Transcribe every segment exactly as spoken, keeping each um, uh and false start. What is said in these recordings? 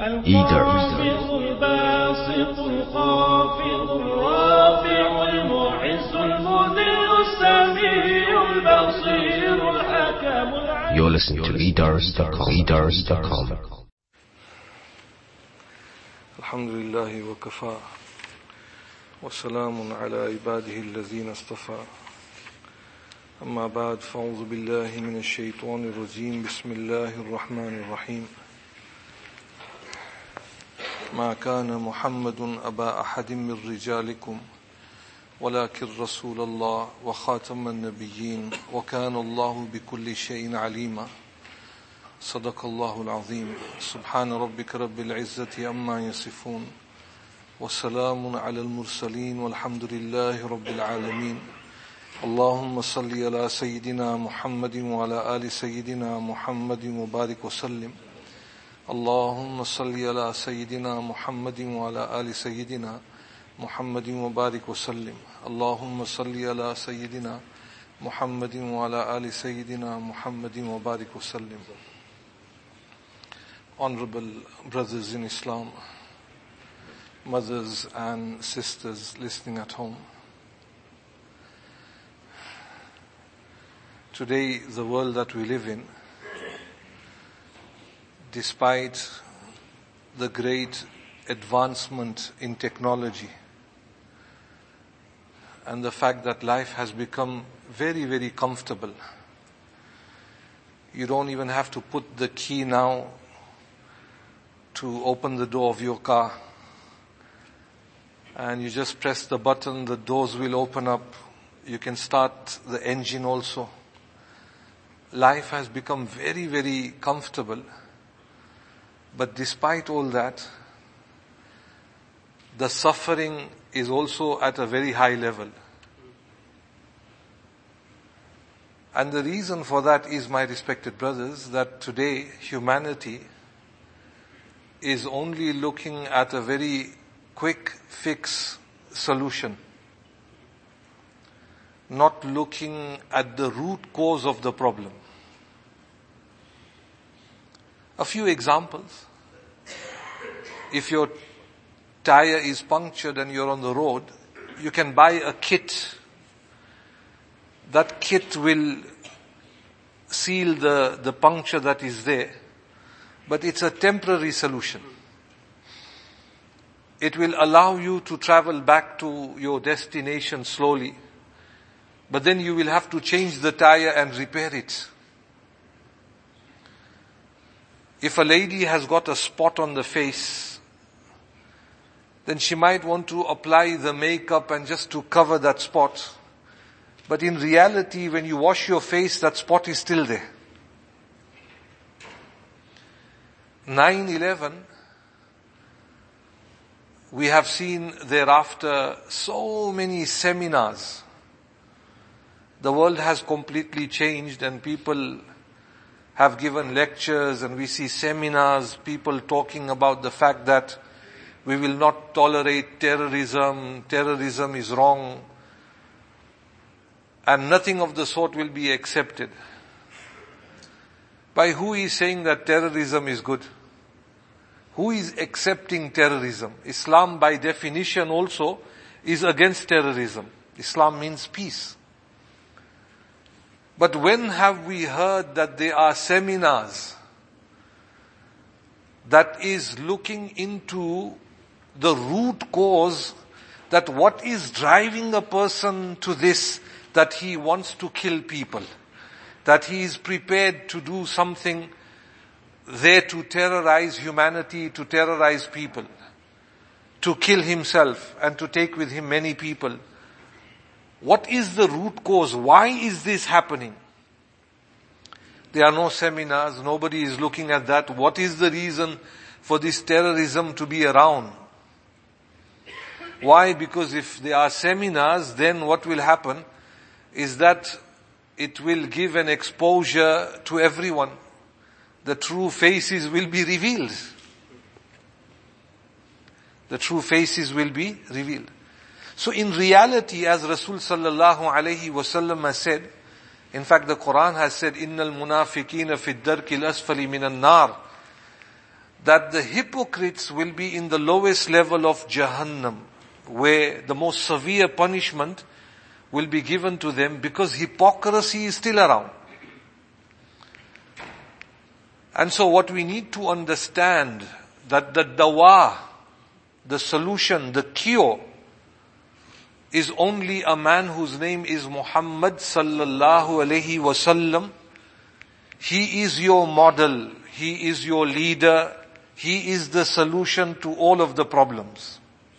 الخافض الباسط الخافض الرافع المعز المذل السميع البصير الحكم العليم. You're listening to e dars dot com. e dars dot com. الحمد لله وكفى وسلام على عباده الذين اصطفى أما بعد فأعوذ بالله من الشيطان الرجيم بسم الله الرحمن الرحيم ما كان محمد أبا أحد من رجالكم ولكن رسول الله وخاتم النبيين وكان الله بكل شيء عليما صدق الله العظيم سبحان ربك رب العزة عما يصفون وسلام على المرسلين والحمد لله رب العالمين اللهم صل على سيدنا محمد وعلى آل سيدنا محمد وبارك وسلم اللهم صل على سيدنا محمد وعلى آل سيدنا محمد وبارك وسلم اللهم صل على سيدنا محمد وعلى آل سيدنا محمد وبارك وسلم. Honorable brothers in Islam, mothers and sisters listening at home, today the world that we live in, despite the great advancement in technology and the fact that life has become very, very comfortable, you don't even have to put the key now to open the door of your car, and you just press the button, the doors will open up, you can start the engine also. Life has become very, very comfortable. But despite all that, the suffering is also at a very high level. And the reason for that is, my respected brothers, that today humanity is only looking at a very quick fix solution, not looking at the root cause of the problem. A few examples. If your tire is punctured and you're on the road, you can buy a kit. That kit will seal the, the puncture that is there, but it's a temporary solution. It will allow you to travel back to your destination slowly, but then you will have to change the tire and repair it. If a lady has got a spot on the face, then she might want to apply the makeup and just to cover that spot. But in reality, when you wash your face, that spot is still there. nine eleven, we have seen thereafter so many seminars. The world has completely changed and people have given lectures and we see seminars, people talking about the fact that we will not tolerate terrorism, terrorism is wrong, and nothing of the sort will be accepted. By who is saying that terrorism is good? Who is accepting terrorism? Islam by definition also is against terrorism. Islam means peace. But when have we heard that there are seminars that is looking into the root cause, that what is driving a person to this, that he wants to kill people, that he is prepared to do something there to terrorize humanity, to terrorize people, to kill himself and to take with him many people. What is the root cause? Why is this happening? There are no seminars. Nobody is looking at that. What is the reason for this terrorism to be around? Why? Because if there are seminars, then what will happen is that it will give an exposure to everyone. The true faces will be revealed. The true faces will be revealed. So in reality, as Rasul sallallahu alayhi wasallam has said, in fact the Quran has said, "Innal munafiqina fi ad-darki al-asfali min an-nar." that the hypocrites will be in the lowest level of Jahannam, where the most severe punishment will be given to them because hypocrisy is still around. And so what we need to understand, that the dawa, the solution, the cure, is only a man whose name is Muhammad sallallahu alaihi wasallam. He is your model. He is your leader. He is the solution to all of the problems.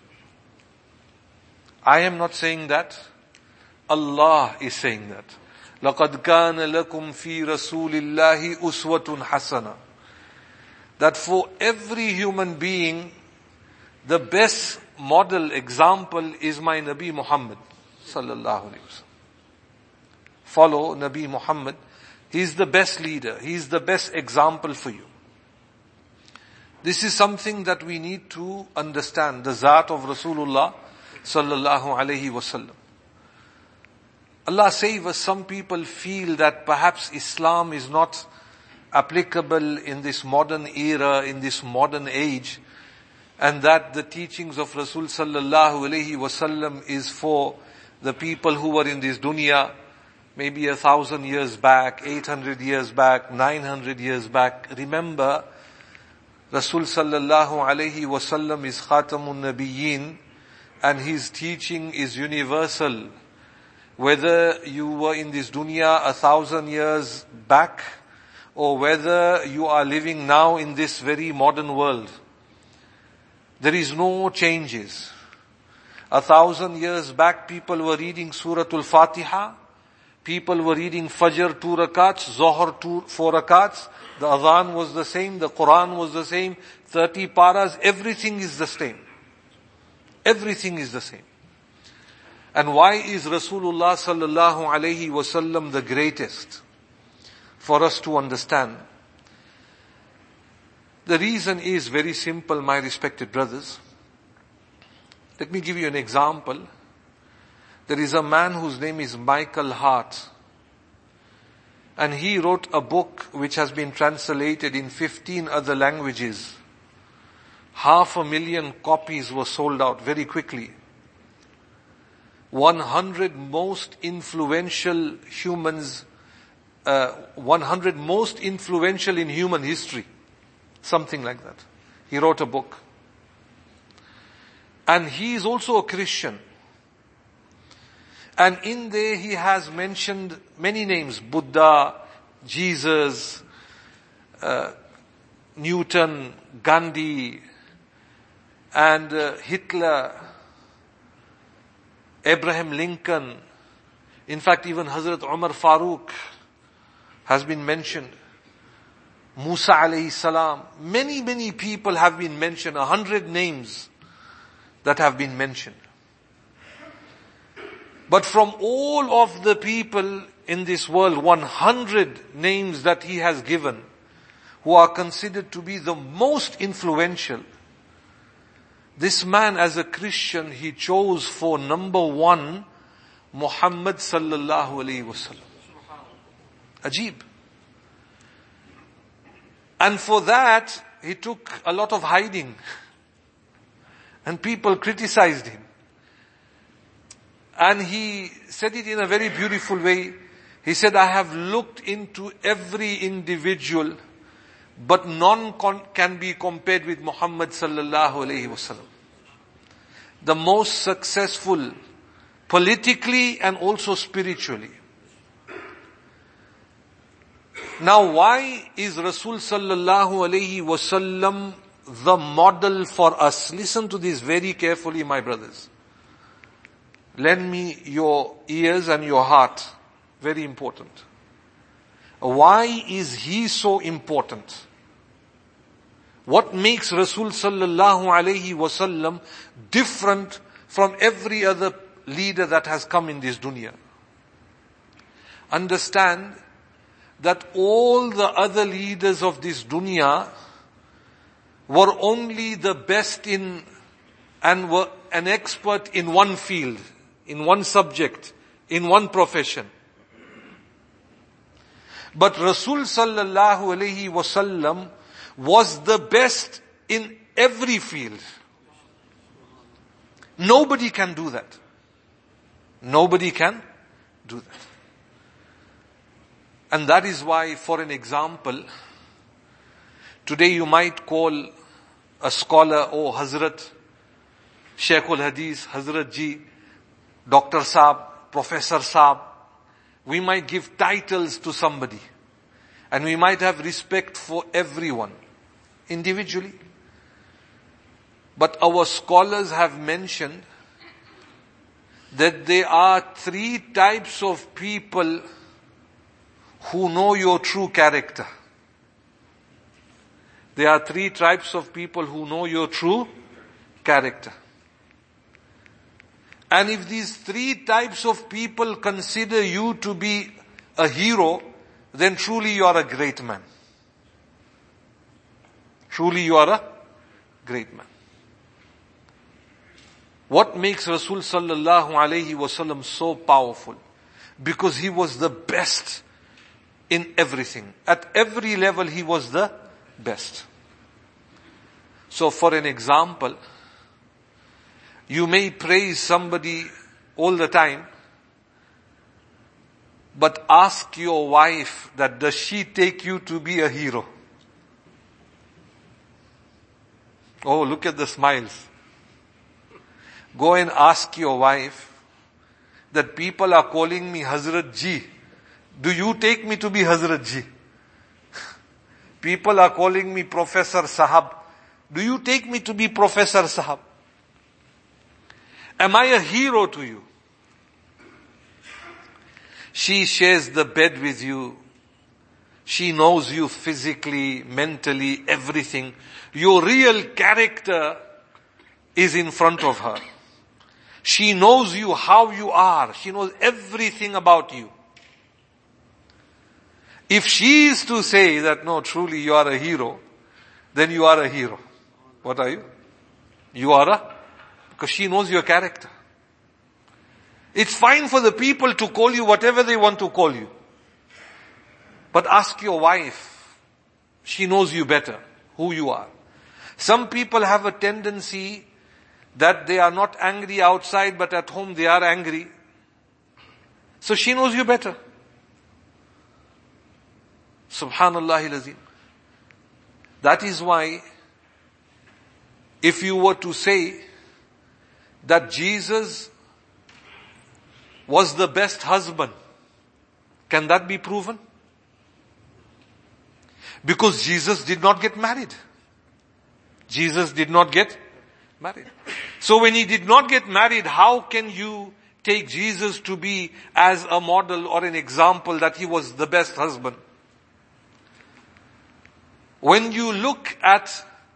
I am not saying that. Allah is saying that. لَقَدْ كَانَ لَكُمْ فِي رَسُولِ اللَّهِ أُسْوَةٌ حَسَنَةٌ. That for every human being, the best model example is my Nabi Muhammad sallallahu alaihi wasallam. Follow Nabi Muhammad. He is the best leader. He is the best example for you. This is something that we need to understand. The Zat of Rasulullah sallallahu alaihi wasallam. Allah save us, some people feel that perhaps Islam is not applicable in this modern era, in this modern age, and that the teachings of Rasul sallallahu alaihi wasallam is for the people who were in this dunya, maybe a thousand years back, eight hundred years back, nine hundred years back. Remember, Rasul sallallahu alaihi wasallam is Khatamun Nabiyyin, and his teaching is universal. Whether you were in this dunya a thousand years back, or whether you are living now in this very modern world, there is no changes. A thousand years back, people were reading Surah Al-Fatiha, people were reading Fajr two rakats, Zohar two, four rakats, the Adhan was the same, the Quran was the same, thirty paras, everything is the same. Everything is the same. And why is Rasulullah sallallahu alaihi wasallam the greatest? For us to understand. The reason is very simple, my respected brothers. Let me give you an example. There is a man whose name is Michael Hart. And he wrote a book which has been translated in fifteen other languages. Half a million copies were sold out very quickly. one hundred most influential humans, uh, one hundred most influential in human history. Something like that. He wrote a book. And he is also a Christian. And in there he has mentioned many names. Buddha, Jesus, uh, Newton, Gandhi, and uh, Hitler, Abraham Lincoln. In fact, even Hazrat Umar Farooq has been mentioned. Musa alayhi salam. Many, many people have been mentioned. A hundred names that have been mentioned. But from all of the people in this world, one hundred names that he has given, who are considered to be the most influential, this man as a Christian, he chose for number one, Muhammad sallallahu alaihi wasallam. Ajib. And for that, he took a lot of hiding. And people criticized him. And he said it in a very beautiful way. He said, I have looked into every individual, but none con- can be compared with Muhammad sallallahu alaihi wasallam. The most successful, politically and also spiritually. Now, why is Rasul sallallahu alaihi wasallam the model for us? Listen to this very carefully, my brothers. Lend me your ears and your heart. Very important. Why is he so important? What makes Rasul sallallahu alaihi wasallam different from every other leader that has come in this dunya? Understand that all the other leaders of this dunya were only the best in and were an expert in one field, in one subject, in one profession. But Rasul sallallahu alaihi wasallam was the best in every field. Nobody can do that. Nobody can do that. And that is why, for an example, today you might call a scholar, oh Hazrat, Sheikhul Hadith, Hazrat Ji, Doctor Saab, Professor Saab. We might give titles to somebody. And we might have respect for everyone, individually. But our scholars have mentioned that there are three types of people who know your true character. There are three types of people who know your true character. And if these three types of people consider you to be a hero, then truly you are a great man. Truly you are a great man. What makes Rasul sallallahu alayhi wasallam so powerful? Because he was the best in everything. At every level he was the best. So for an example, you may praise somebody all the time, but ask your wife that does she take you to be a hero? Oh, look at the smiles. Go and ask your wife that people are calling me Hazrat Ji. Do you take me to be Hazrat Ji? People are calling me Professor Sahab. Do you take me to be Professor Sahab? Am I a hero to you? She shares the bed with you. She knows you physically, mentally, everything. Your real character is in front of her. She knows you how you are. She knows everything about you. If she is to say that no, truly you are a hero, then you are a hero. What are you? You are a, because she knows your character. It's fine for the people to call you whatever they want to call you. But ask your wife. She knows you better, who you are. Some people have a tendency that they are not angry outside, but at home they are angry. So she knows you better. Subhanallah al-Azim. That is why, if you were to say that Jesus was the best husband, can that be proven? Because Jesus did not get married. Jesus did not get married. So when he did not get married, how can you take Jesus to be as a model or an example that he was the best husband? When you look at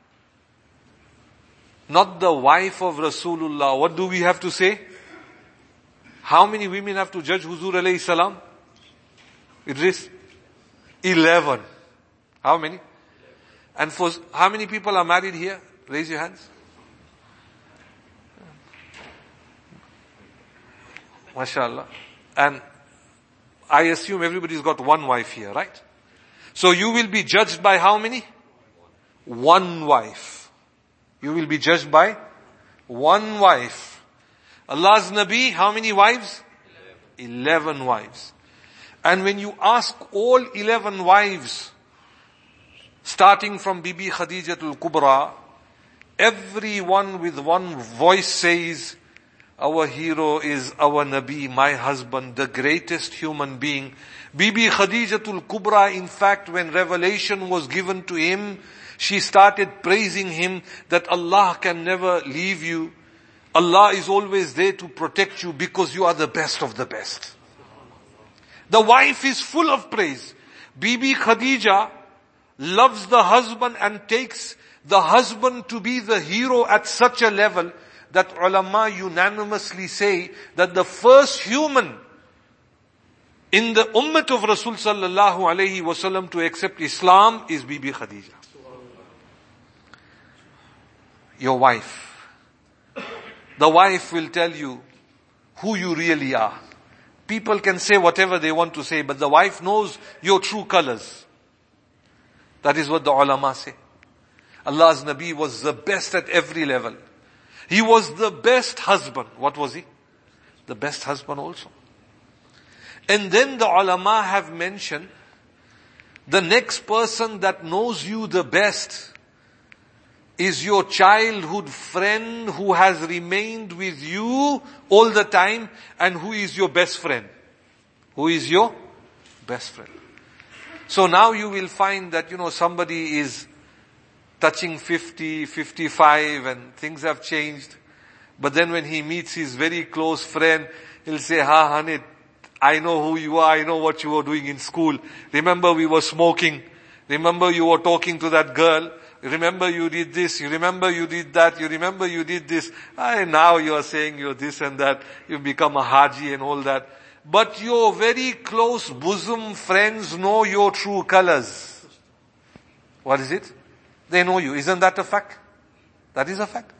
not the wife of Rasulullah, what do we have to say? How many women have to judge Huzur alayhi salam? It is eleven. How many? And for how many people are married here? Raise your hands. MashaAllah. And I assume everybody's got one wife here, right? So you will be judged by how many? One wife. You will be judged by one wife. Allah's Nabi, how many wives? Eleven, eleven wives. And when you ask all eleven wives, starting from Bibi Khadijatul Kubra, everyone with one voice says, our hero is our Nabi, my husband, the greatest human being. Bibi Khadijatul Kubra, in fact, when revelation was given to him, she started praising him that Allah can never leave you. Allah is always there to protect you because you are the best of the best. The wife is full of praise. Bibi Khadija loves the husband and takes the husband to be the hero at such a level that ulama unanimously say that the first human in the ummah of Rasul sallallahu alayhi wasallam to accept Islam is Bibi Khadija. Your wife. The wife will tell you who you really are. People can say whatever they want to say, but the wife knows your true colors. That is what the ulama say. Allah's Nabi was the best at every level. He was the best husband. What was he? The best husband also. And then the ulama have mentioned, the next person that knows you the best is your childhood friend who has remained with you all the time and who is your best friend. Who is your best friend. So now you will find that, you know, somebody is touching fifty, fifty-five and things have changed. But then when he meets his very close friend, he'll say, ha honey, I know who you are, I know what you were doing in school. Remember we were smoking. Remember you were talking to that girl. Remember you did this, you remember you did that, you remember you did this. And now you are saying you're this and that. You become a haji and all that. But your very close bosom friends know your true colors. What is it? They know you. Isn't that a fact? That is a fact.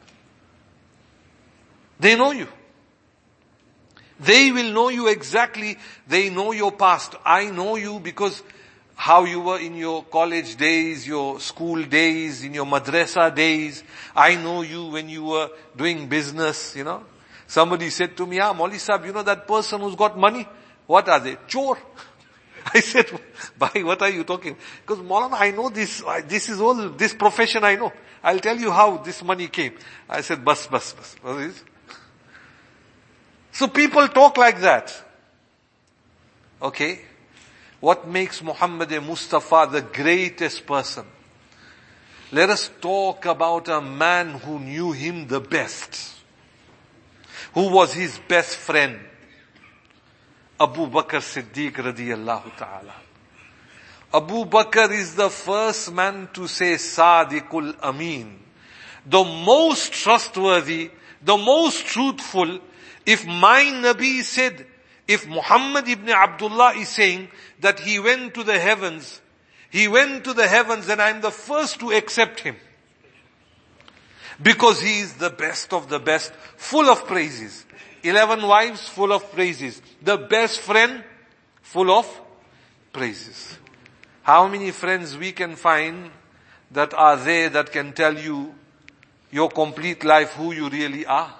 They know you. They will know you exactly. They know your past. I know you because how you were in your college days, your school days, in your madrasa days. I know you when you were doing business, you know. Somebody said to me, ah, Mauli Sahib, you know that person who's got money? What are they? Chor. I said, Bhai, what are you talking? Because Maulana, I know this, this is all, this profession I know. I'll tell you how this money came. I said, bas, bas, bas. What is it? So people talk like that. Okay. What makes Muhammad Mustafa the greatest person? Let us talk about a man who knew him the best. Who was his best friend? Abu Bakr Siddiq radiyallahu ta'ala. Abu Bakr is the first man to say Sadiqul Amin. The most trustworthy, the most truthful. If my Nabi said, if Muhammad ibn Abdullah is saying that he went to the heavens, he went to the heavens, then I'm the first to accept him. Because he is the best of the best, full of praises. Eleven wives, full of praises. The best friend, full of praises. How many friends we can find that are there that can tell you your complete life, who you really are?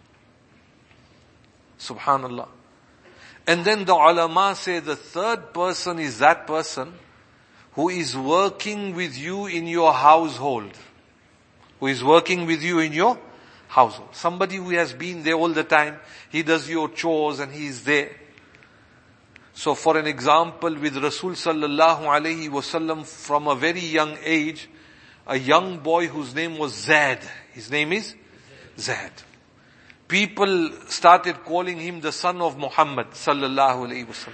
Subhanallah. And then the ulama say the third person is that person who is working with you in your household. Who is working with you in your household. Somebody who has been there all the time. He does your chores and he is there. So for an example, with Rasul sallallahu alayhi wasallam, from a very young age, a young boy whose name was Zaid. His name is Zaid. People started calling him the son of Muhammad sallallahu alayhi wasallam.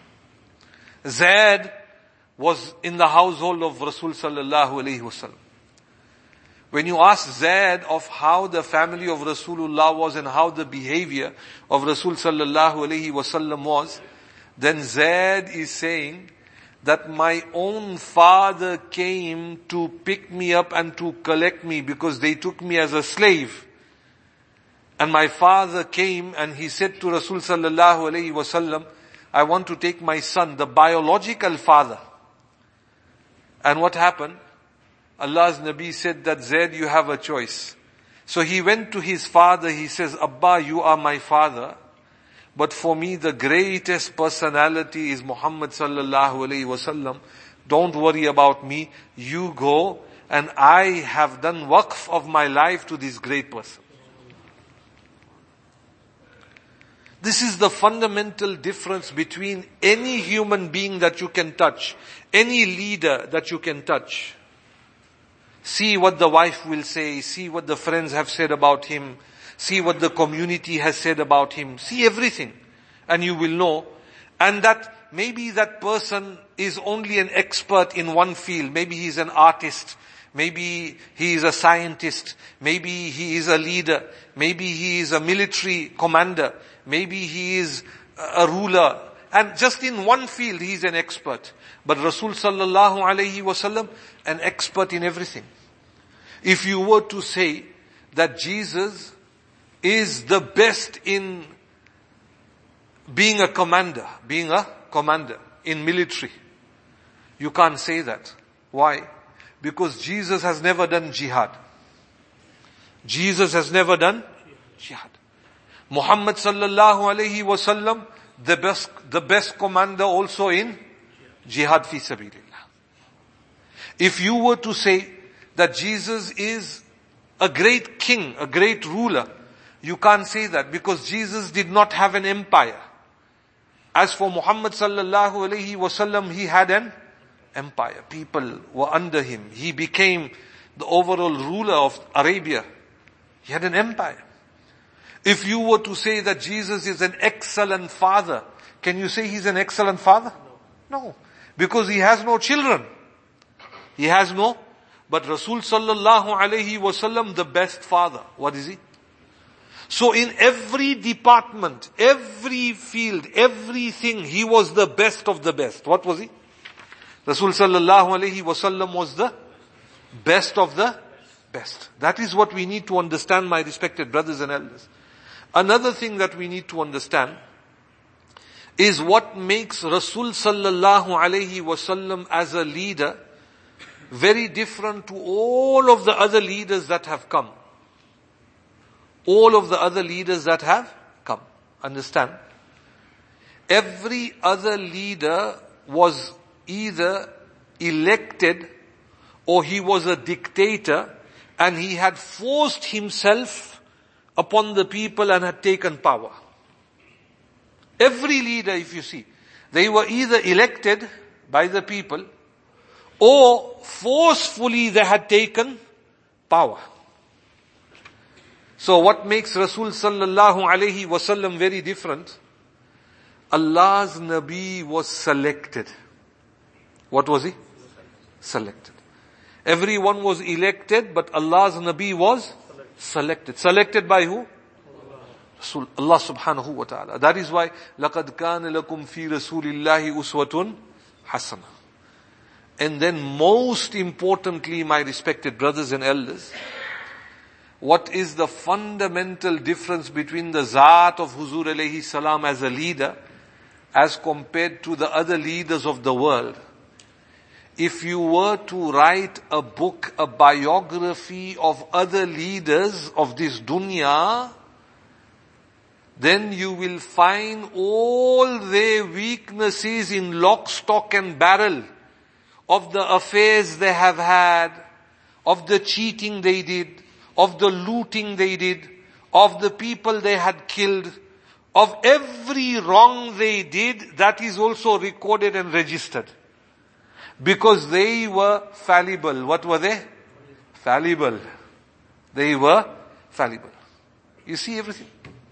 Zaid was in the household of Rasul sallallahu alayhi wasallam. When you ask Zaid of how the family of Rasulullah was and how the behavior of Rasul sallallahu alayhi wasallam was, then Zaid is saying that my own father came to pick me up and to collect me because they took me as a slave. And my father came and he said to Rasul sallallahu alayhi wasallam, I want to take my son, the biological father. And what happened? Allah's Nabi said that Zaid, you have a choice. So he went to his father, he says, Abba, you are my father. But for me, the greatest personality is Muhammad sallallahu alayhi wasallam. Don't worry about me. You go, and I have done waqf of my life to this great person. This is the fundamental difference between any human being that you can touch, any leader that you can touch. See what the wife will say, see what the friends have said about him, see what the community has said about him, see everything, and you will know. And that maybe that person is only an expert in one field. Maybe he's an artist, maybe he is a scientist, maybe he is a leader, maybe he is a military commander, maybe he is a ruler, and just in one field he is an expert. But Rasul sallallahu alayhi wasallam, an expert in everything. If you were to say that Jesus is the best in being a commander, being a commander in military, you can't say that. Why? Because Jesus has never done jihad. Jesus has never done jihad. Muhammad sallallahu alayhi wasallam, the best, the best commander also in jihad fi sabilillah. If you were to say that Jesus is a great king, a great ruler, you can't say that because Jesus did not have an empire. As for Muhammad sallallahu alayhi wasallam, he had an empire. People were under him. He became the overall ruler of Arabia. He had an empire. If you were to say that Jesus is an excellent father, can you say he's an excellent father? No. No. Because he has no children. He has no, but Rasul sallallahu alayhi wasallam, the best father. What is he? So in every department, every field, everything, he was the best of the best. What was he? Rasul sallallahu alayhi wasallam was the best of the best. That is what we need to understand, my respected brothers and elders. Another thing that we need to understand is what makes Rasul sallallahu alayhi wasallam as a leader very different to all of the other leaders that have come. All of the other leaders that have come. Understand? Every other leader was either elected or he was a dictator and he had forced himself upon the people and had taken power. Every leader, if you see, they were either elected by the people or forcefully they had taken power. So what makes Rasul sallallahu alayhi wasallam very different? Allah's Nabi was selected. What was he? Selected. Everyone was elected, but Allah's Nabi was selected. Selected by who? Rasul, Allah subhanahu wa ta'ala. That is why, لَقَدْ كَانَ لَكُمْ فِي رَسُولِ اللَّهِ أُسْوَةٌ حَسَنَةٌ. And then most importantly, my respected brothers and elders, what is the fundamental difference between the Zat of Huzur alayhi salam as a leader as compared to the other leaders of the world? If you were to write a book, a biography of other leaders of this dunya, then you will find all their weaknesses in lock, stock and barrel of the affairs they have had, of the cheating they did, of the looting they did, of the people they had killed, of every wrong they did, that is also recorded and registered. Because they were fallible. What were they? Fallible. They were fallible. You see everything.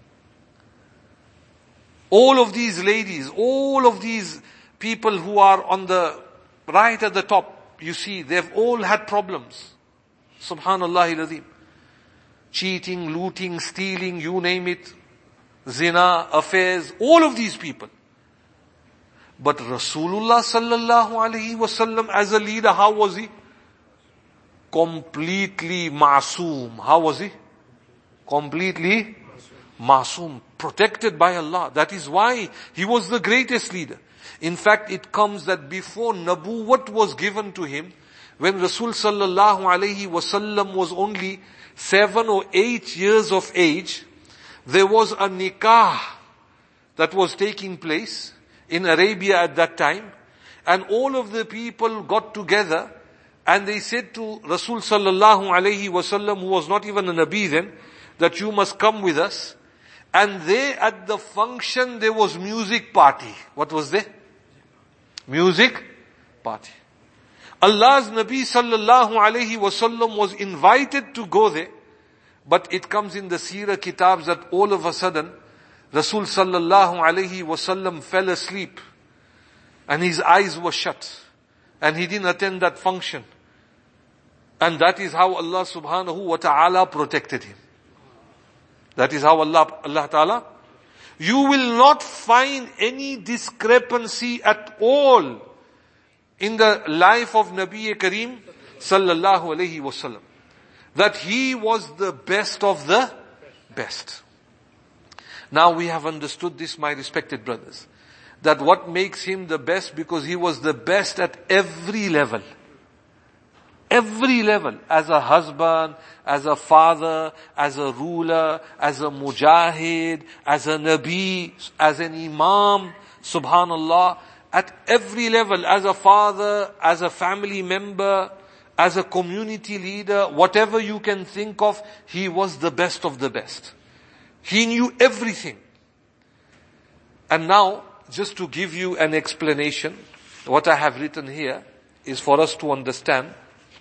All of these ladies, all of these people who are on the right at the top, you see, they've all had problems. Subhanallah al-Azim. Cheating, looting, stealing, you name it. Zina, affairs, all of these people. But Rasulullah sallallahu alayhi wasallam as a leader, how was he? Completely ma'soom. How was he? Completely ma'soom. Protected by Allah. That is why he was the greatest leader. In fact, it comes that before Nabuwwat was given to him, when Rasul sallallahu alayhi wasallam was only seven or eight years of age, there was a nikah that was taking place in Arabia at that time, and all of the people got together and they said to Rasul sallallahu alayhi wasallam, who was not even a Nabi then, that you must come with us. And there at the function there was music party. What was there? Music party. Allah's Nabi sallallahu alayhi wasallam was invited to go there, but it comes in the Seerah Kitabs that all of a sudden Rasul sallallahu alayhi wasallam fell asleep and his eyes were shut and he didn't attend that function. And that is how Allah subhanahu wa ta'ala protected him. That is how Allah, Allah ta'ala. You will not find any discrepancy at all in the life of Nabi Kareem sallallahu alayhi wasallam. That he was the best of the best. Now we have understood this, my respected brothers, that what makes him the best, because he was the best at every level. Every level, as a husband, as a father, as a ruler, as a mujahid, as a nabi, as an imam, subhanallah, at every level, as a father, as a family member, as a community leader, whatever you can think of, he was the best of the best. He knew everything. And now, just to give you an explanation, what I have written here is for us to understand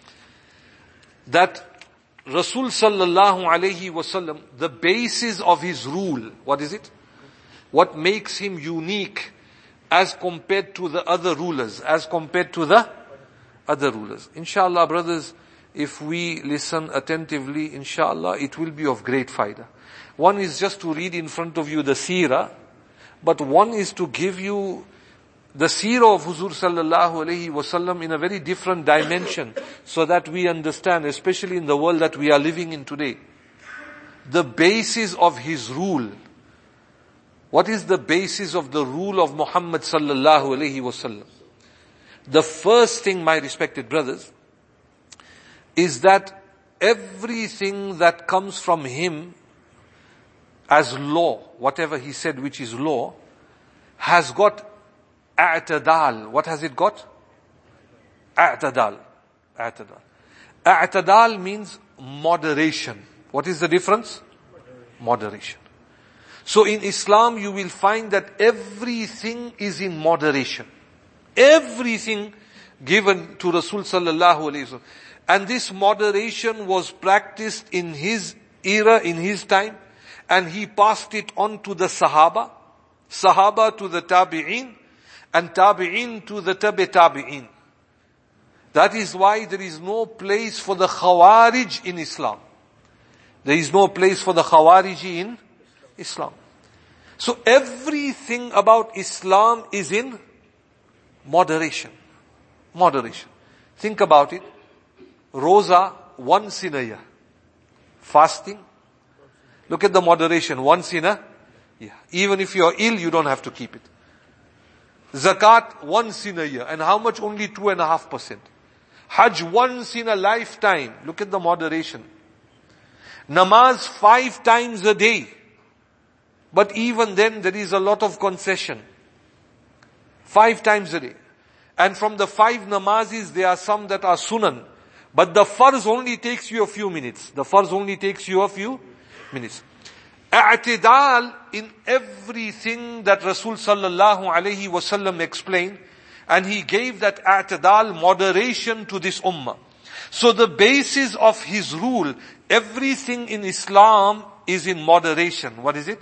that Rasul sallallahu alayhi wasallam, the basis of his rule, what is it? What makes him unique as compared to the other rulers, as compared to the other rulers. Inshallah, brothers, if we listen attentively, inshallah, it will be of great faida. One is just to read in front of you the seerah, but one is to give you the seerah of Huzur sallallahu alayhi wasallam in a very different dimension, so that we understand, especially in the world that we are living in today, the basis of his rule. What is the basis of the rule of Muhammad sallallahu alayhi wasallam? The first thing, my respected brothers, is that everything that comes from him as law, whatever he said which is law, has got a'tadal. What has it got? A'tadal. A'tadal. A'tadal means moderation. What is the difference? Moderation. So in Islam you will find that everything is in moderation. Everything given to Rasul sallallahu alayhi wasallam. And this moderation was practiced in his era, in his time, and he passed it on to the Sahaba, Sahaba to the Tabi'in, and Tabi'in to the Tabi Tabi'in. That is why there is no place for the Khawarij in Islam. There is no place for the Khawarij in Islam. So everything about Islam is in moderation. Moderation. Think about it. Roza once in a year. Fasting. Look at the moderation. Once in a year. Even if you are ill, you don't have to keep it. Zakat once in a year. And how much? Only two and a half percent. Hajj once in a lifetime. Look at the moderation. Namaz five times a day. But even then there is a lot of concession. Five times a day. And from the five namazis, there are some that are sunan. But the farz only takes you a few minutes. The farz only takes you a few minutes. A'tidal in everything that Rasul sallallahu alayhi wasallam explained. And he gave that a'tidal, moderation, to this ummah. So the basis of his rule, everything in Islam is in moderation. What is it?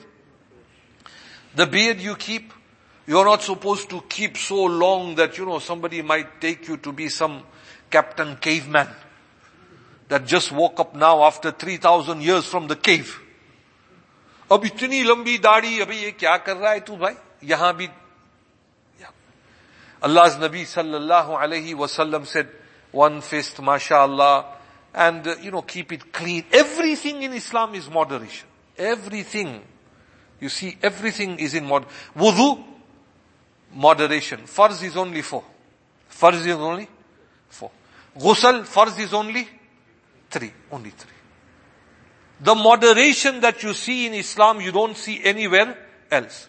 The beard you keep, you're not supposed to keep so long that, you know, somebody might take you to be some Captain Caveman that just woke up now after three thousand years from the cave. Ab itni lambi daadi, abhi ye kya kar raha hai tu bhai? Yahan bhi. Yeah. Allah's Nabi sallallahu alayhi wasallam said, one fist, mashallah, and uh, you know, keep it clean. Everything in Islam is moderation. Everything. You see, everything is in mod. Wudu, moderation. Farz is only four. Farz is only four. Ghusl, farz is only three. Only three. The moderation that you see in Islam, you don't see anywhere else.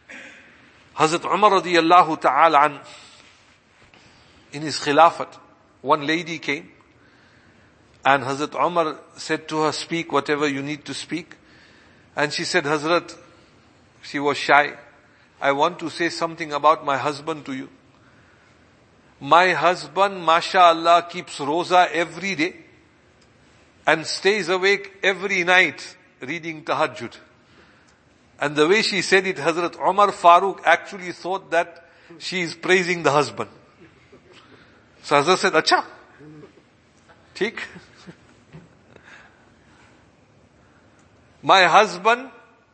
Hazrat Umar radiyallahu ta'ala an, in his khilafat, one lady came, and Hazrat Umar said to her, speak whatever you need to speak. And she said, Hazrat, she was shy. I want to say something about my husband to you. My husband, mashallah, keeps roza every day and stays awake every night reading tahajjud. And the way she said it, Hazrat Umar Farooq actually thought that she is praising the husband. So Hazrat said, Acha, theek. My husband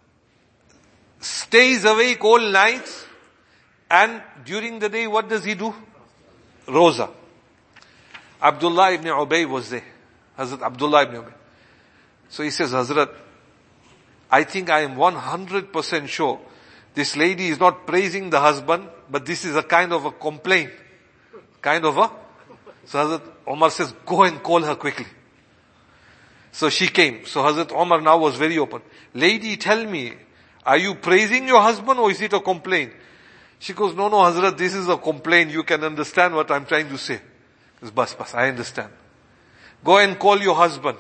stays awake all nights, and during the day what does he do? Roza. Abdullah ibn Ubay was there. Hazrat Abdullah ibn Ubay. So he says, Hazrat, I think I am one hundred percent sure this lady is not praising the husband, but this is a kind of a complaint. Kind of a So Hazrat Umar says, go and call her quickly. So she came. So Hazrat Umar now was very open. Lady, tell me, are you praising your husband or is it a complaint? She goes, no, no, Hazrat, this is a complaint. You can understand what I'm trying to say. He says, bas, bas, I understand. Go and call your husband.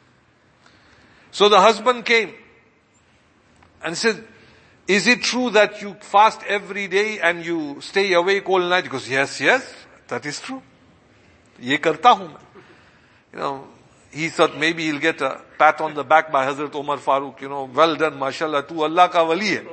So the husband came and said, is it true that you fast every day and you stay awake all night? He goes, yes, yes, that is true. Ye karta hu main. You know, he thought maybe he'll get a pat on the back by Hazrat Umar Farooq. You know, well done, mashallah, tu Allah ka wali hai.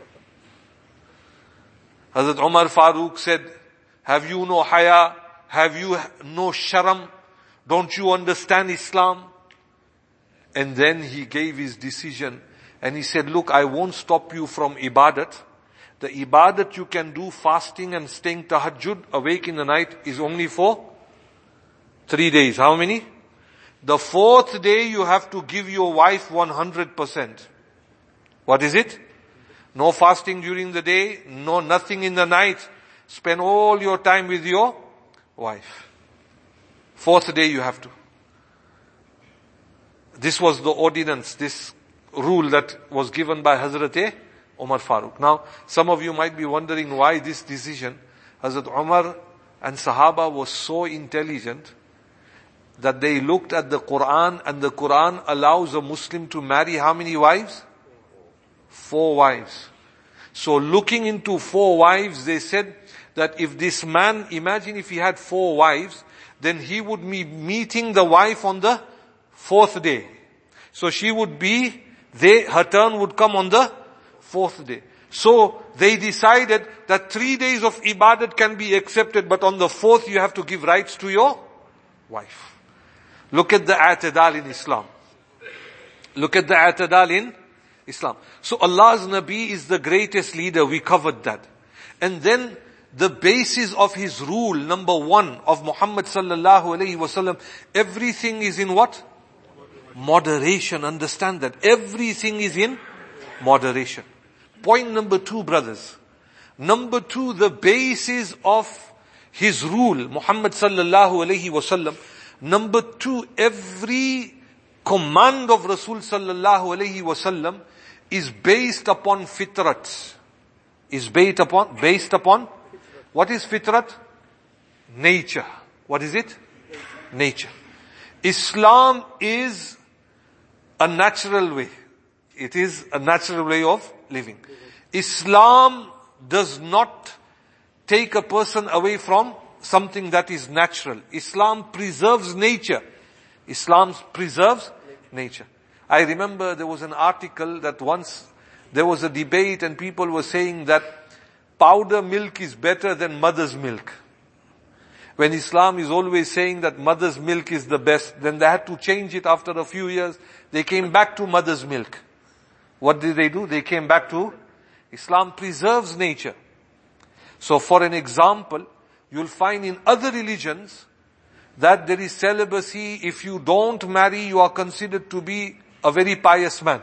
Hazrat Umar Farooq said, have you no haya? Have you no sharam? Don't you understand Islam? And then he gave his decision and he said, look, I won't stop you from ibadat. The ibadat you can do, fasting and staying tahajjud, awake in the night, is only for three days. How many? The fourth day you have to give your wife one hundred percent. What is it? No fasting during the day, no nothing in the night. Spend all your time with your wife. Fourth day you have to. This was the ordinance, this rule that was given by Hazrat Umar Farooq. Now, some of you might be wondering why this decision. Hazrat Umar and Sahaba was so intelligent that they looked at the Quran, and the Quran allows a Muslim to marry how many wives? Four wives. So looking into four wives, they said that if this man, imagine if he had four wives, then he would be meeting the wife on the fourth day. So she would be, they, her turn would come on the fourth day. So they decided that three days of ibadat can be accepted, but on the fourth you have to give rights to your wife. Look at the i'tidal in Islam. Look at the i'tidal in Islam. So Allah's Nabi is the greatest leader. We covered that. And then the basis of his rule, number one, of Muhammad sallallahu alayhi wasallam, everything is in what? Moderation. Understand that. Everything is in moderation. Point number two, brothers. Number two, the basis of his rule, Muhammad sallallahu alayhi wasallam. Number two, every command of Rasul sallallahu alayhi wasallam is based upon fitrat. Is based upon, based upon, what is fitrat? Nature. What is it? Nature. Islam is a natural way. It is a natural way of living. Islam does not take a person away from something that is natural. Islam preserves nature. Islam preserves nature. I remember there was an article that once there was a debate and people were saying that powder milk is better than mother's milk. When Islam is always saying that mother's milk is the best, then they had to change it after a few years. They came back to mother's milk. What did they do? They came back to Islam preserves nature. So for an example, you'll find in other religions that there is celibacy. If you don't marry, you are considered to be a very pious man.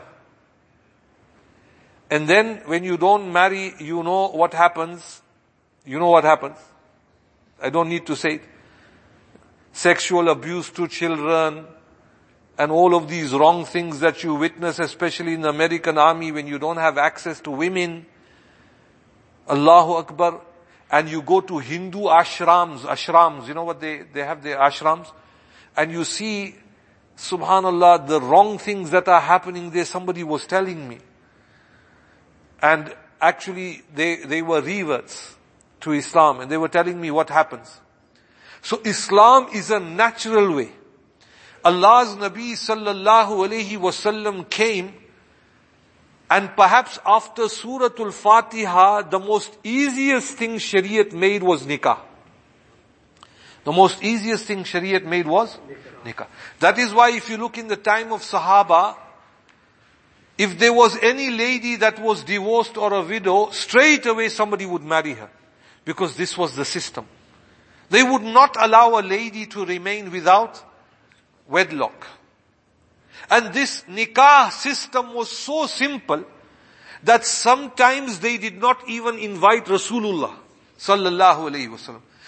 And then when you don't marry, you know what happens. You know what happens. I don't need to say it. Sexual abuse to children and all of these wrong things that you witness, especially in the American army when you don't have access to women. Allahu Akbar. And you go to Hindu ashrams, ashrams, you know what they, they have their ashrams? And you see, subhanallah, the wrong things that are happening there. Somebody was telling me. And actually, they, they were reverts to Islam, and they were telling me what happens. So Islam is a natural way. Allah's Nabi sallallahu alayhi wasallam came, and perhaps after Suratul Fatiha, the most easiest thing Shariat made was nikah. The most easiest thing Shariat made was nikah. That is why if you look in the time of Sahaba, if there was any lady that was divorced or a widow, straight away somebody would marry her. Because this was the system. They would not allow a lady to remain without wedlock. And this nikah system was so simple that sometimes they did not even invite Rasulullah sallallahu alayhi wasallam.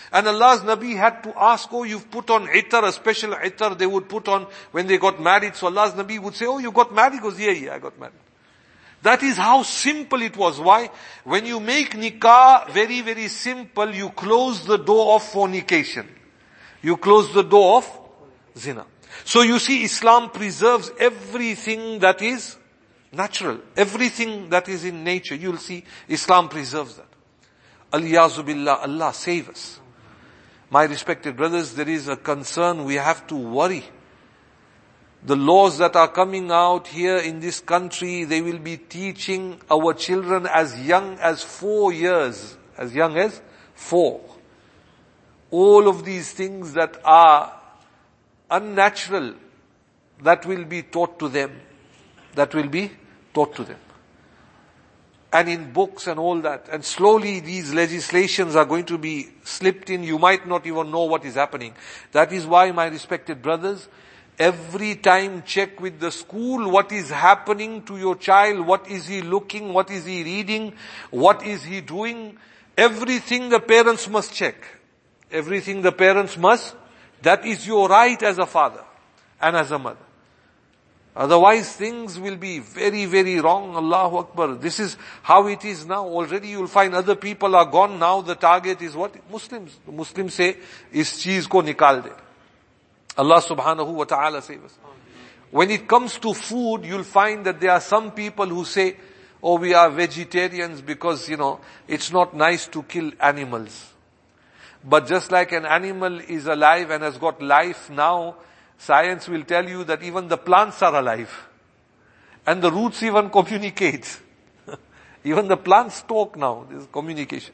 And Allah's Nabi had to ask, oh, you've put on itar, a special itar they would put on when they got married. So Allah's Nabi would say, oh, you got married? He goes, yeah, yeah, I got married. That is how simple it was. Why? When you make nikah very, very simple, you close the door of fornication. You close the door of zina. So you see, Islam preserves everything that is natural. Everything that is in nature. You'll see, Islam preserves that. Al-Yazu Billah, Allah save us. My respected brothers, there is a concern, we have to worry. The laws that are coming out here in this country, they will be teaching our children as young as four years. As young as four. All of these things that are unnatural, that will be taught to them. That will be taught to them. And in books and all that. And slowly these legislations are going to be slipped in. You might not even know what is happening. That is why, my respected brothers, every time check with the school what is happening to your child, what is he looking, what is he reading, what is he doing. Everything the parents must check. Everything the parents must. That is your right as a father and as a mother. Otherwise things will be very, very wrong. Allahu Akbar. This is how it is now. Already you'll find other people are gone. Now the target is what? Muslims. The Muslims say, is cheez ko nikal de. Allah subhanahu wa ta'ala save us. When it comes to food, you'll find that there are some people who say, oh, we are vegetarians because, you know, it's not nice to kill animals. But just like an animal is alive and has got life now, science will tell you that even the plants are alive. And the roots even communicate. Even the plants talk now. This is communication.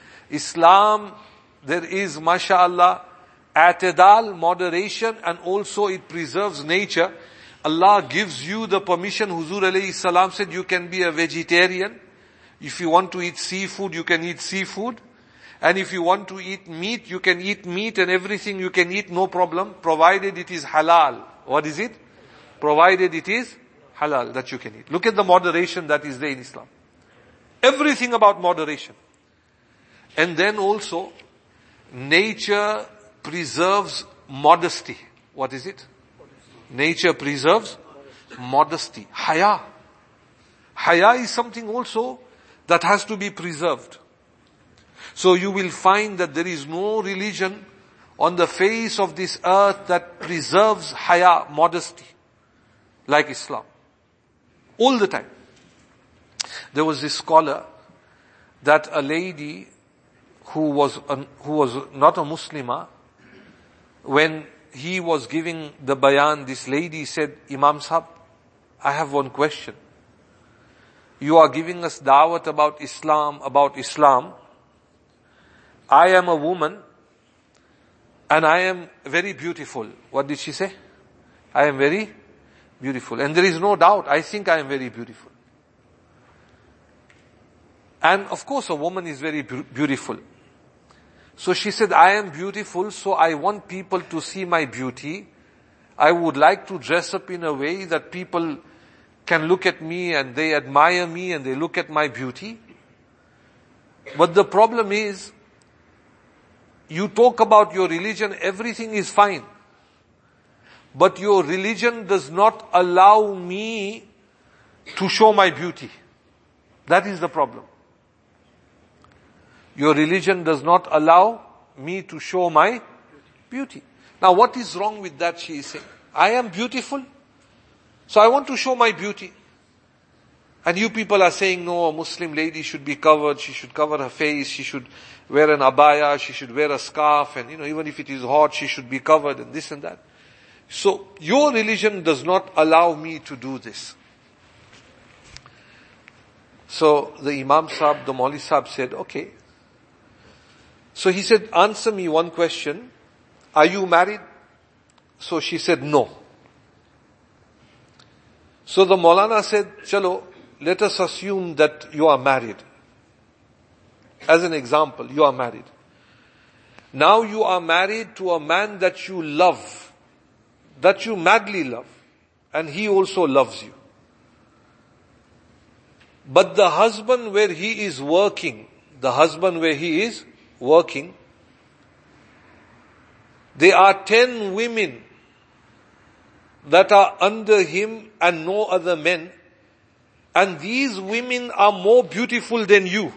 Islam, there is, mashallah, atidal, moderation, and also it preserves nature. Allah gives you the permission. Huzur alayhi salam said you can be a vegetarian. If you want to eat seafood, you can eat seafood. And if you want to eat meat, you can eat meat and everything you can eat, no problem, provided it is halal. What is it? Provided it is halal, that you can eat. Look at the moderation that is there in Islam. Everything about moderation. And then also, nature preserves modesty. What is it? Nature preserves modesty. Haya. Haya is something also that has to be preserved. So you will find that there is no religion on the face of this earth that preserves haya, modesty, like Islam. All the time. There was this scholar that a lady who was an, who was not a Muslimah, when he was giving the bayan, this lady said, Imam Sahab, I have one question. You are giving us dawat about Islam, about Islam. I am a woman and I am very beautiful. What did she say? I am very beautiful. And there is no doubt, I think I am very beautiful. And of course a woman is very beautiful. So she said, I am beautiful, so I want people to see my beauty. I would like to dress up in a way that people can look at me and they admire me and they look at my beauty. But the problem is, you talk about your religion, everything is fine. But your religion does not allow me to show my beauty. That is the problem. Your religion does not allow me to show my beauty. Now what is wrong with that, she is saying? I am beautiful, so I want to show my beauty. And you people are saying, no, a Muslim lady should be covered, she should cover her face, she should wear an abaya, she should wear a scarf, and you know, even if it is hot, she should be covered, and this and that. So, your religion does not allow me to do this. So, the Imam Sahib, the Mauli Sahib said, okay. So he said, answer me one question. Are you married? So she said, no. So the Maulana said, chalo, let us assume that you are married. As an example, you are married. Now you are married to a man that you love, that you madly love, and he also loves you. But the husband where he is working, the husband where he is working, There are ten women that are under him and no other men. And these women are more beautiful than you.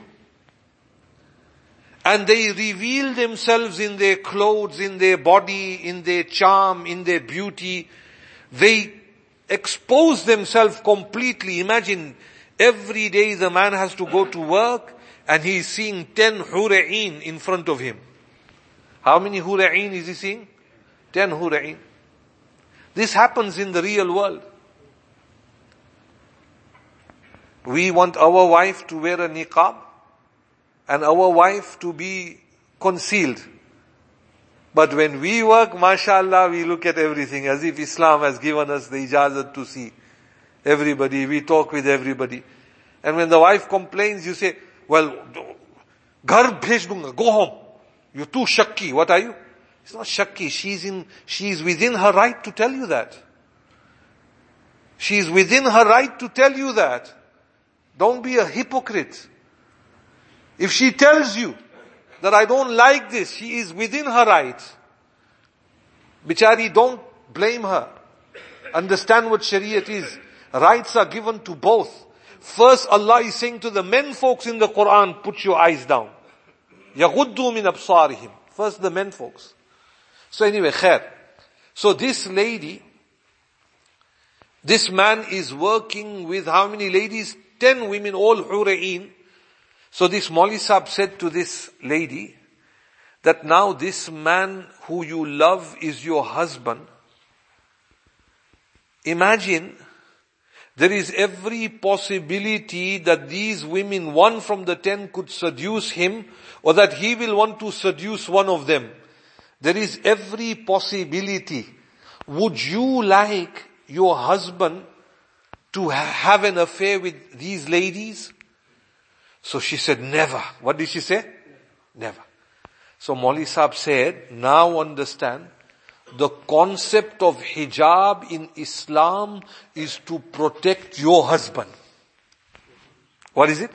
And they reveal themselves in their clothes, in their body, in their charm, in their beauty. They expose themselves completely. Imagine, every day the man has to go to work and he is seeing ten hura'in in front of him. How many hura'in is he seeing? Ten hura'in. This happens in the real world. We want our wife to wear a niqab and our wife to be concealed. But when we work, mashallah, we look at everything as if Islam has given us the ijazat to see everybody. We talk with everybody. And when the wife complains, you say, well, ghar bhej dunga, go home. You're too shakki. What are you? It's not shakki. She's in, she's within her right to tell you that. She's within her right to tell you that. Don't be a hypocrite. If she tells you that I don't like this, she is within her right. Bichari, don't blame her. Understand what Shariat is. Rights are given to both. First, Allah is saying to the men folks in the Quran, put your eyes down. يَغُدُّوا مِنْ أَبْصَارِهِمْ. First the men folks. So anyway, khair. So this lady, this man is working with how many ladies? Ten women, all hura'in. So this Mauli Sahib said to this lady, that now this man who you love is your husband. Imagine, there is every possibility that these women, one from the ten could seduce him, or that he will want to seduce one of them. There is every possibility. Would you like your husband to have an affair with these ladies? So she said, never. What did she say? Never. So Mauli Sahib said, now understand, the concept of hijab in Islam is to protect your husband. What is it?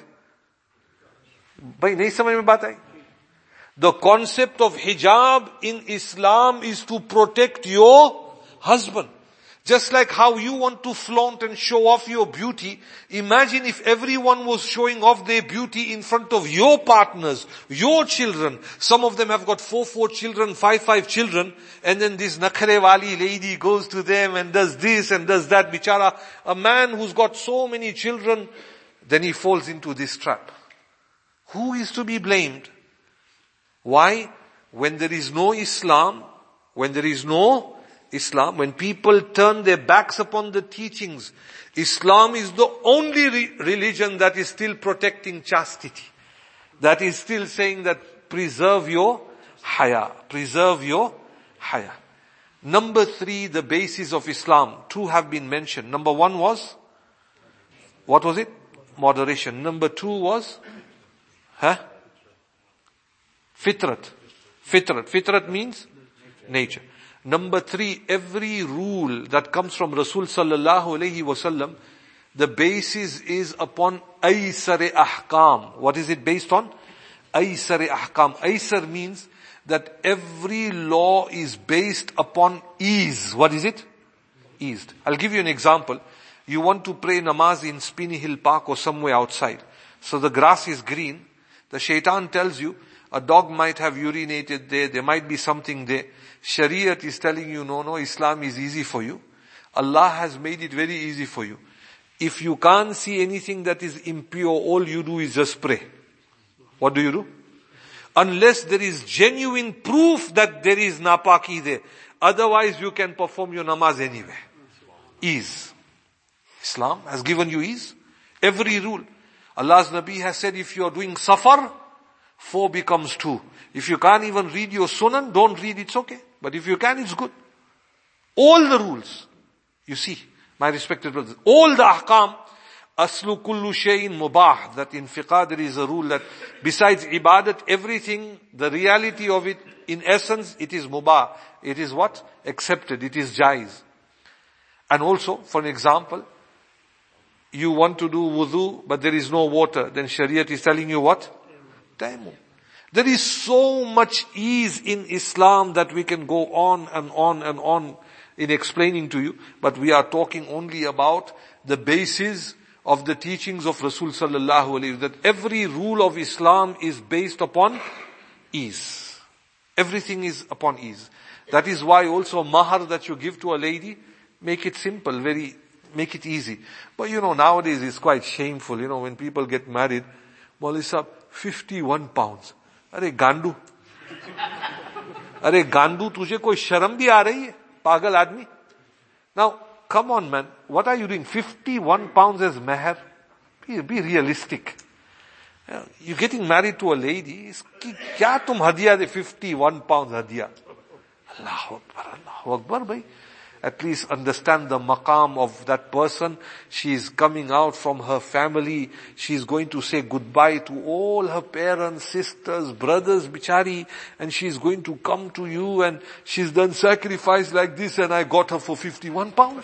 Bhai, nahi samajh mein baat aayi? The concept of hijab in Islam is to protect your husband. Just like how you want to flaunt and show off your beauty, imagine if everyone was showing off their beauty in front of your partners, your children. Some of them have got four, four children, five, five children, and then this nakhre wali lady goes to them and does this and does that. Bichara, a man who's got so many children, then he falls into this trap. Who is to be blamed? Why? When there is no Islam, when there is no Islam, when people turn their backs upon the teachings, Islam is the only re- religion that is still protecting chastity. That is still saying that preserve your haya. Preserve your haya. Number three, the basis of Islam. Two have been mentioned. Number one was, what was it? Moderation. Number two was, huh? Fitrat. Fitrat. Fitrat means nature. Number three, every rule that comes from Rasul sallallahu alayhi wasallam, the basis is upon aysar ahkam. What is it based on? Aysar ahkam. Aysar means that every law is based upon ease. What is it? Eased. I'll give you an example. You want to pray namaz in Spiny Hill Park or somewhere outside. So the grass is green. The shaitan tells you, a dog might have urinated there, there might be something there. Shariat is telling you, no, no, Islam is easy for you. Allah has made it very easy for you. If you can't see anything that is impure, all you do is just pray. What do you do? Unless there is genuine proof that there is napaki there. Otherwise you can perform your namaz anywhere. Ease. Islam has given you ease. Every rule. Allah's Nabi has said if you are doing safar, four becomes two. If you can't even read your sunan, don't read, it's okay. But if you can, it's good. All the rules. You see, my respected brothers, all the ahkam, aslu kullu shayin mubah, that in fiqh there is a rule that besides ibadat, everything, the reality of it, in essence, it is mubah. It is what? Accepted. It is jaiz. And also, for an example, you want to do wudu, but there is no water, then Shariat is telling you what? Tayammum. There is so much ease in Islam that we can go on and on and on in explaining to you. But we are talking only about the basis of the teachings of Rasul sallallahu alaihi wasallam. That every rule of Islam is based upon ease. Everything is upon ease. That is why also mahar that you give to a lady, make it simple, very, make it easy. But you know, nowadays it's quite shameful, you know, when people get married, Maulvi Sahab, fifty-one pounds. Are gandu. Are gandu, tujhe koi sharam bhi aa rahi hai? Pagal aadmi. Now, come on man, what are you doing? fifty-one pounds as mahar? Be, be realistic. You're getting married to a lady, kya tum hadiya de fifty-one pounds hadiya? Allahu Akbar, Allahu Akbar bhai. At least understand the maqam of that person. She is coming out from her family. She is going to say goodbye to all her parents, sisters, brothers, bichari. And she is going to come to you and she's done sacrifice like this and I got her for fifty-one pounds.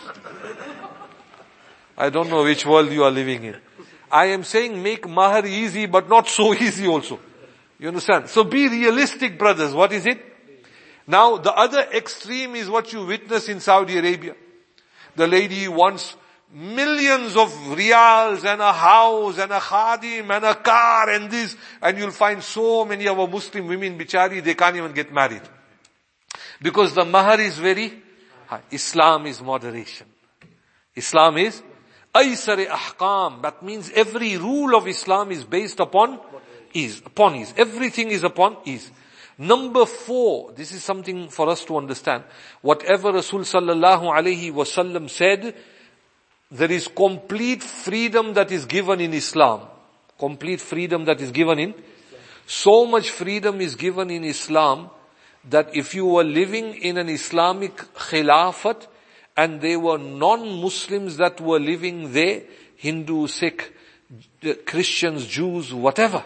I don't know which world you are living in. I am saying make mahar easy but not so easy also. You understand? So be realistic brothers. What is it? Now, the other extreme is what you witness in Saudi Arabia. The lady wants millions of riyals and a house and a khadim and a car and this. And you'll find so many of our Muslim women, bichari, they can't even get married. Because the mahar is very high. Islam is moderation. Islam is aysar ahkam. That means every rule of Islam is based upon ease. Upon ease. Everything is upon ease. Number four, this is something for us to understand. Whatever Rasul sallallahu alaihi wasallam said, there is complete freedom that is given in Islam. Complete freedom that is given in. So much freedom is given in Islam that if you were living in an Islamic khilafat and there were non-Muslims that were living there, Hindu, Sikh, Christians, Jews, whatever,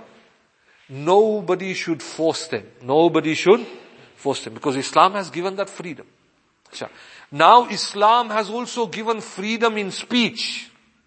nobody should force them. Nobody should force them because Islam has given that freedom. Now Islam has also given freedom in speech.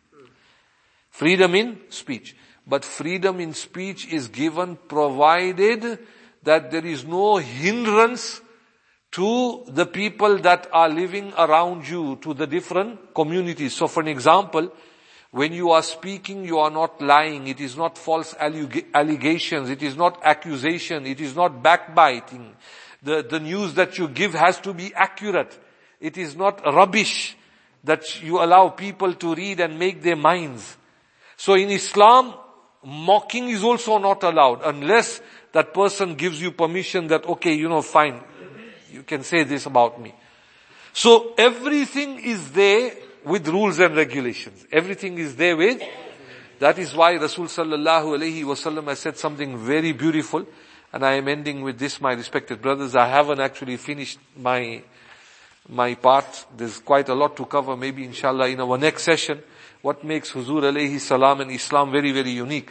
Freedom in speech. But freedom in speech is given provided that there is no hindrance to the people that are living around you, to the different communities. So for an example, when you are speaking, you are not lying. It is not false allegations. It is not accusation. It is not backbiting. The, the news that you give has to be accurate. It is not rubbish that you allow people to read and make their minds. So in Islam, mocking is also not allowed unless that person gives you permission that, okay, you know, fine, you can say this about me. So everything is there with rules and regulations. Everything is there with. That is why Rasul sallallahu alaihi wasallam has said something very beautiful. And I am ending with this, my respected brothers. I haven't actually finished my, my part. There's quite a lot to cover. Maybe inshallah in our next session. What makes Huzur alayhi salam and Islam very, very unique.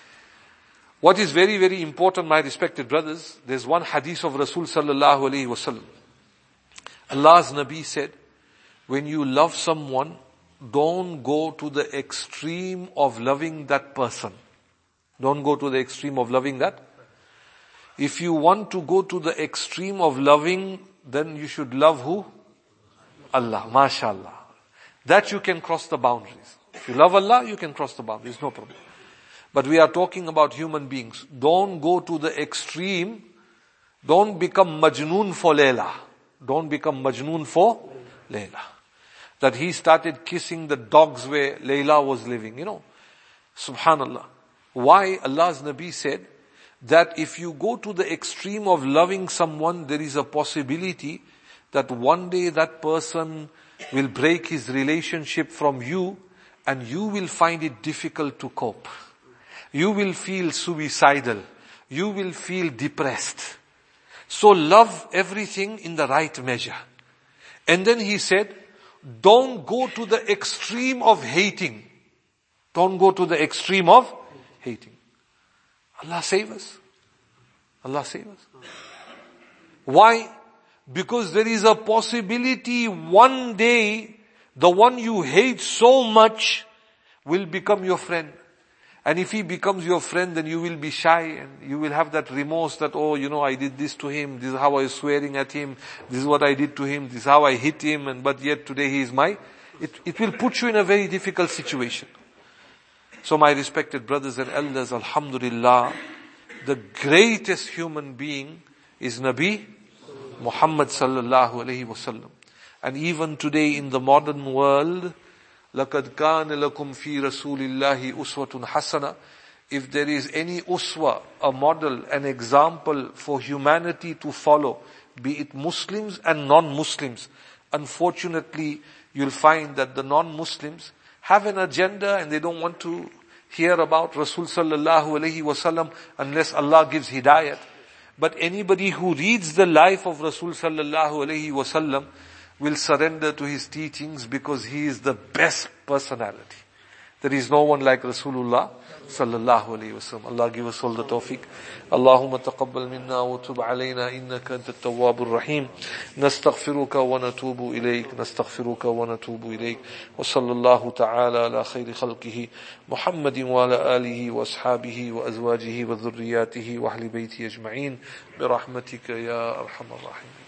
What is very, very important, my respected brothers, there's one hadith of Rasul sallallahu alaihi wasallam. Allah's Nabi said, when you love someone, don't go to the extreme of loving that person. Don't go to the extreme of loving that. If you want to go to the extreme of loving, then you should love who? Allah, mashallah. That you can cross the boundaries. If you love Allah, you can cross the boundaries, no problem. But we are talking about human beings. Don't go to the extreme. Don't become Majnoon for Layla. Don't become Majnoon for Layla. That he started kissing the dogs where Layla was living, you know. Subhanallah. Why? Allah's Nabi said that if you go to the extreme of loving someone, there is a possibility that one day that person will break his relationship from you and you will find it difficult to cope. You will feel suicidal. You will feel depressed. So love everything in the right measure. And then he said, don't go to the extreme of hating. Don't go to the extreme of hating. Allah save us. Allah save us. Why? Because there is a possibility one day the one you hate so much will become your friend. And if he becomes your friend, then you will be shy and you will have that remorse that, oh, you know, I did this to him, this is how I was swearing at him, this is what I did to him, this is how I hit him, and but yet today he is my, it, it will put you in a very difficult situation. So my respected brothers and elders, alhamdulillah, the greatest human being is Nabi Muhammad sallallahu alayhi wasallam. And even today in the modern world, لَقَدْ كَانَ لَكُمْ فِي رَسُولِ اللَّهِ أُسْوَةٌ حَسَنَةٌ. If there is any uswa, a model, an example for humanity to follow, be it Muslims and non-Muslims, unfortunately you'll find that the non-Muslims have an agenda and they don't want to hear about Rasul sallallahu alayhi wasallam unless Allah gives hidayat. But anybody who reads the life of Rasul sallallahu alayhi wasallam will surrender to his teachings because he is the best personality. There is no one like Rasulullah sallallahu alayhi wasallam. Allah give us all the tawfiq. Allahumma taqabbal minna wa tub alayna innaka anta at-tawwabur rahim. Nastaghfiruka wa natubu ilayk. Nastaghfiruka wa natubu ilayk. Wa sallallahu ta'ala ala khayri khalqihi Muhammadin wa ala alihi wa ashabihi wa azwajihi wa dhurriyyatihi wa ahli bayti ajma'in bi rahmatika ya arhamar rahimin.